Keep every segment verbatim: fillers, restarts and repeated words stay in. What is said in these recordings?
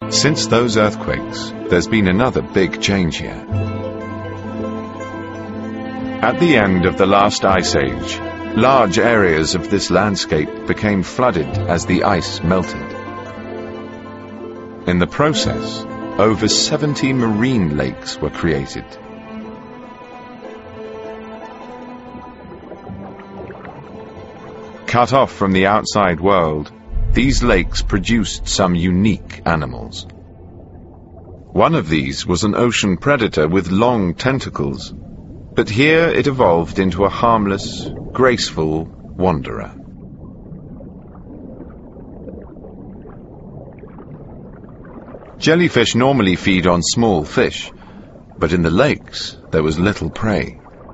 Since those earthquakes, there's been another big change here. At the end of the last ice age, large areas of this landscape became flooded as the ice melted. In the process, over seventy marine lakes were created. Cut off from the outside world, these lakes produced some unique animals. One of these was an ocean predator with long tentacles, but here it evolved into a harmless, graceful wanderer. Jellyfish normally feed on small fish, but in the lakes there was little prey.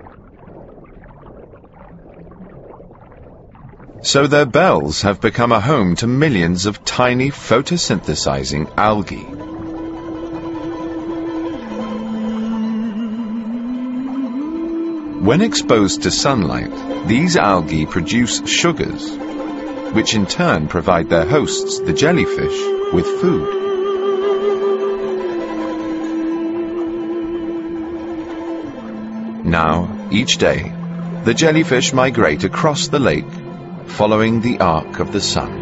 So their bells have become a home to millions of tiny photosynthesizing algae. When exposed to sunlight, these algae produce sugars, which in turn provide their hosts, the jellyfish, with food. Now, each day, the jellyfish migrate across the lake, following the arc of the sun.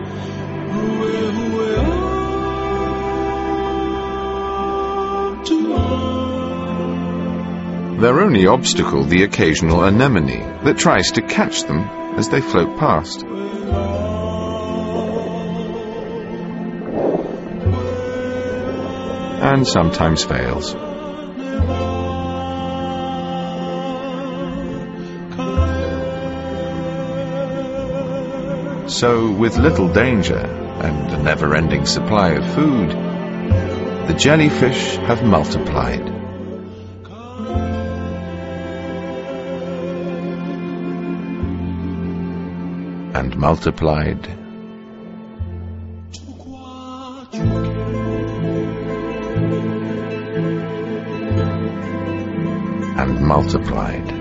Their only obstacle the occasional anemone that tries to catch them as they float past. And sometimes fails. So, with little danger and a never-ending supply of food, the jellyfish have multiplied. And multiplied. And multiplied.